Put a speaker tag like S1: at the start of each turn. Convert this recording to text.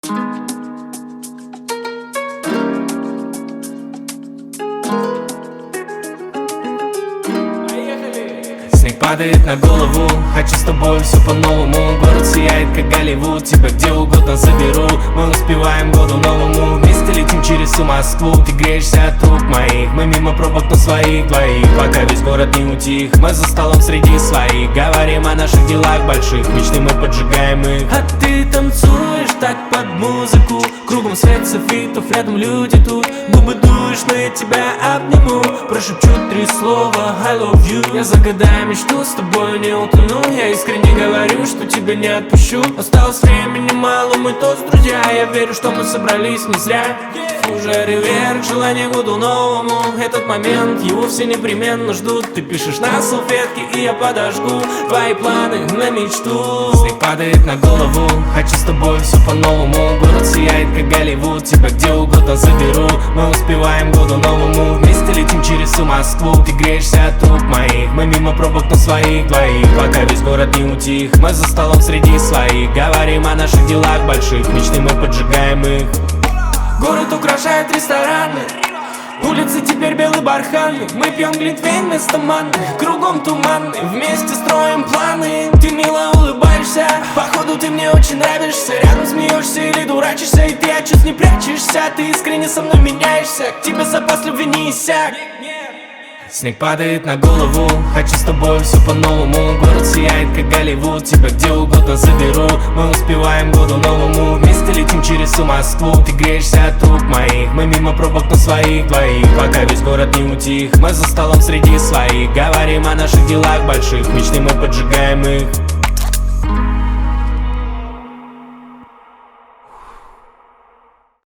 S1: Снег падает на голову, хочу с тобой все по-новому. Город сияет, как Голливуд, тебя где угодно заберу. Мы успеваем году новому, вместе летим через всю Москву. Ты греешься от рук моих, мы мимо пробок, но своих двоих. Пока весь город не утих, мы за столом среди своих. Говорим о наших делах больших, мечты мы поджигаем их. А ты танцуешь так под музыку, кругом свет софитов, рядом люди тут. Губы дуешь, но я тебя обниму, прошепчу 3 слова I love you. Я загадаю мечту, с тобой не утону. Я искренне говорю, что тебя не отпущу. Осталось времени мало, мы тоже друзья. Я верю, что мы собрались не зря. Фужеры вверх, желание году новому. Этот момент, его все непременно ждут. Ты пишешь на салфетке, и я подожгу твои планы на мечту. Снег падает на голову, хочу с тобой все по-новому. Город сияет, как Голливуд, тебя где угодно заберу. Мы успеваем году новому, вместе летим через всю Москву. Ты греешься от рук моих, мы мимо пробок, но своих двоих. Пока весь город не утих, мы за столом среди своих. Говорим о наших делах больших, мечты мы поджигаем их. Город украшает рестораны, улицы теперь белый бархан. Мы пьем глинтвейн вместо манны, кругом туманы, вместе строим планы. Ты мило улыбаешься, походу ты мне очень нравишься. Рядом смеешься или дурачишься, и ты от чувств не прячешься. Ты искренне со мной меняешься, к тебе запас любви не иссяк. Снег падает на голову, хочу с тобой все по-новому. Город сияет, как Голливуд, тебя где угодно заберу. Мы успеваем году новому, вместе летим через всю Москву. Ты греешься от рук моих, мы мимо пробок, но своих двоих. Пока весь город не утих, мы за столом среди своих. Говорим о наших делах больших, мечты мы поджигаем их.